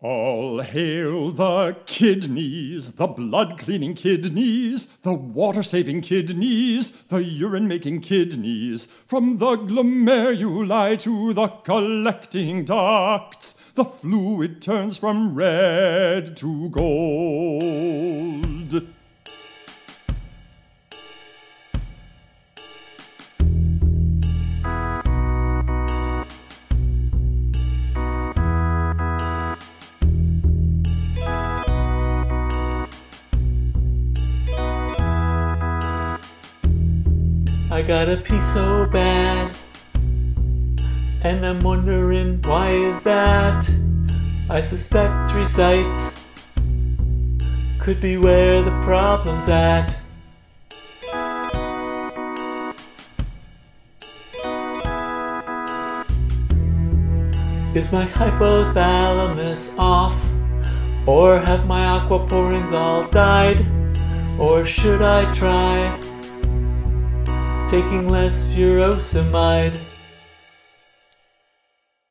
All hail the kidneys, the blood-cleaning kidneys, the water-saving kidneys, the urine-making kidneys. From the glomeruli to the collecting ducts, the fluid turns from red to gold. I gotta pee so bad, and I'm wondering why is that? I suspect 3 sites could be where the problem's at. Is my hypothalamus off? Or have my aquaporins all died? Or should I try taking less furosemide?